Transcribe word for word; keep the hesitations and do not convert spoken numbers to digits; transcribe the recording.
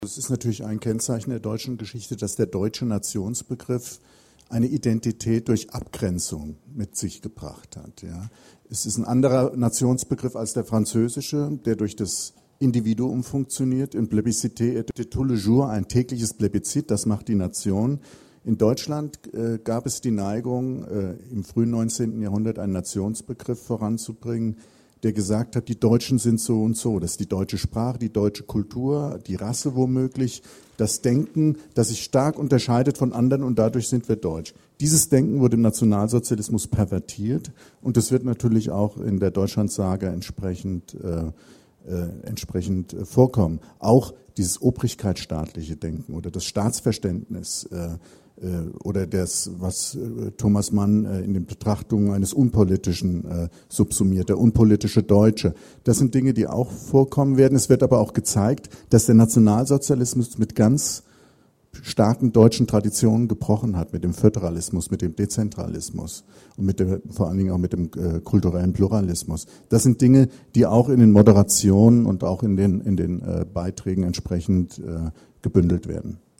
Es ist natürlich ein Kennzeichen der deutschen Geschichte, dass der deutsche Nationsbegriff eine Identität durch Abgrenzung mit sich gebracht hat. Ja. Es ist ein anderer Nationsbegriff als der französische, der durch das Individuum funktioniert. In Plébiscité et tous les jours, ein tägliches Plebiscit, das macht die Nation. In Deutschland äh, gab es die Neigung, äh, im frühen neunzehnten Jahrhundert einen Nationsbegriff voranzubringen, der gesagt hat, die Deutschen sind so und so. Das ist die deutsche Sprache, die deutsche Kultur, die Rasse womöglich, das Denken, das sich stark unterscheidet von anderen und dadurch sind wir deutsch. Dieses Denken wurde im Nationalsozialismus pervertiert und das wird natürlich auch in der Deutschlandsaga entsprechend, äh, äh, entsprechend äh, vorkommen. Auch dieses obrigkeitsstaatliche Denken oder das Staatsverständnis äh, oder das, was Thomas Mann in den Betrachtungen eines Unpolitischen äh, subsumiert, der unpolitische Deutsche. Das sind Dinge, die auch vorkommen werden. Es wird aber auch gezeigt, dass der Nationalsozialismus mit ganz starken deutschen Traditionen gebrochen hat, mit dem Föderalismus, mit dem Dezentralismus und mit dem, vor allen Dingen auch mit dem äh, kulturellen Pluralismus. Das sind Dinge, die auch in den Moderationen und auch in den, in den äh, Beiträgen entsprechend äh, gebündelt werden.